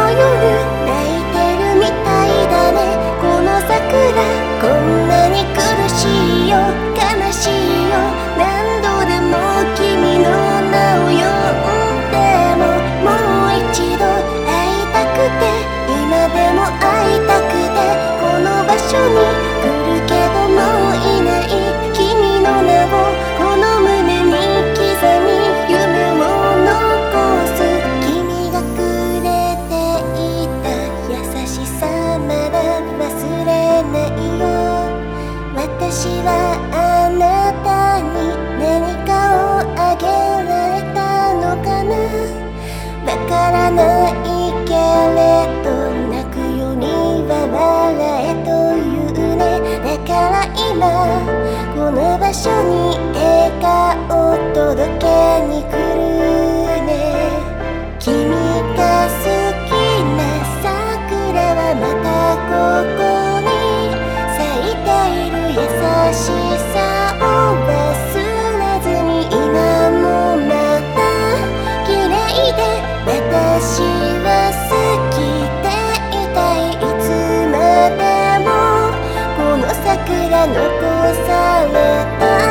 夜泣いてるみたいだね。この桜こんなに苦しいよ、悲しいよ。何度でも君の名を呼んでも、もう一度会いたくて、今でも会いたくて、この場所に来るけどもういない君の名をこの胸に刻み、夢を残す。君がくれていた優しさまだ忘れないよ。私はあなたに何かをあげられたのかな。わからないけれど泣くよりは笑えというね。だから今この場所に笑顔を届けに来るね。君が好きな桜はまたここに咲いている。優しさを忘れずに今もまた綺麗で、私は好きでいたい。いつまでもこの桜残された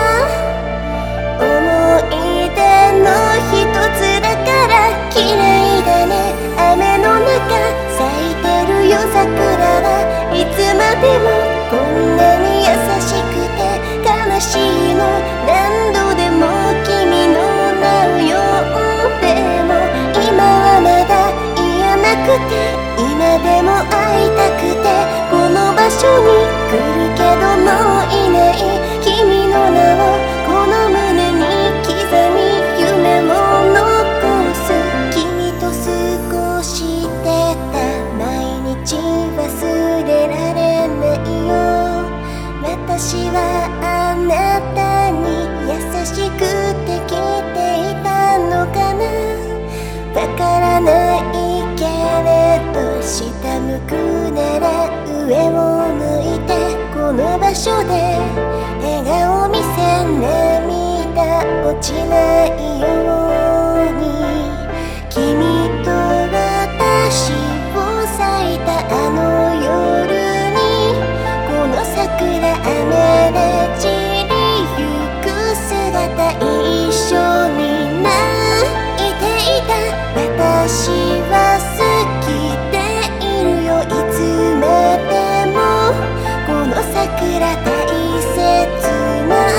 思い出の一つだから綺麗だね。雨の中咲いてる夜桜はいつまでもこんなに優しくて悲しいの。何度でも君の名を呼んでも、今はまだ言えなくて、今でも会いたくて、この場所に来るけどもういない君の名をこの胸に刻み、夢を残す。君と過ごしてた毎日忘れられないよ。私はあなたに優しくて来ていたのかな。わからないけれど下向くなら上を向いて、この場所で笑顔見せ、涙落ちないように。君と私を咲いたあの夜にこの桜雨で散りゆく姿一緒に泣いていた。私は好きでいるよ、いつまでもこの桜大切な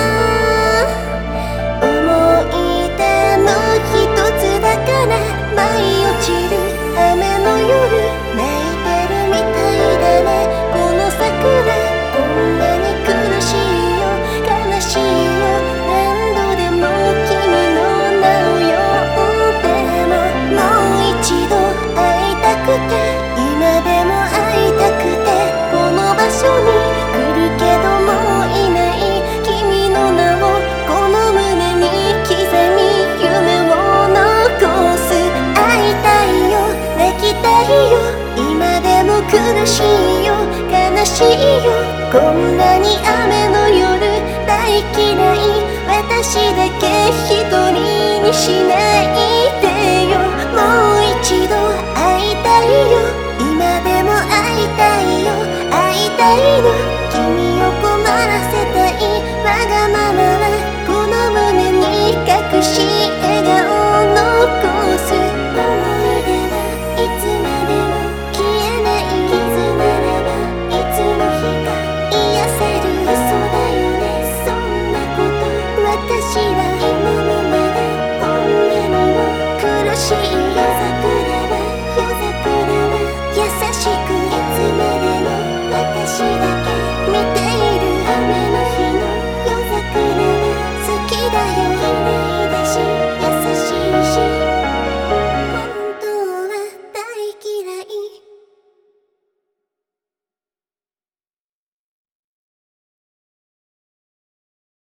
思い出の一つだから。舞い落ちる雨の夜泣いてるみたいだね。この桜こんなに苦しいよ、悲しいよ。何度でも君の名を呼んでも、もう一度会いたくて、今でも会いたくて、この場所に来るけどもういない君の名をこの胸に刻み、夢を残す。会いたいよ、泣きたいよ、今でも苦しいよ、悲しいよ。こんなに雨の夜大嫌い、私だけ一人にしないでよ。もう一度会いたいよ、今でも会いたいよ、会いたいの。君を困らせたいわがままはこの胸に隠し笑顔を残す。思い出はいつまでも消えない傷ならば、いつの日か癒せる嘘だよね。そんなこと私は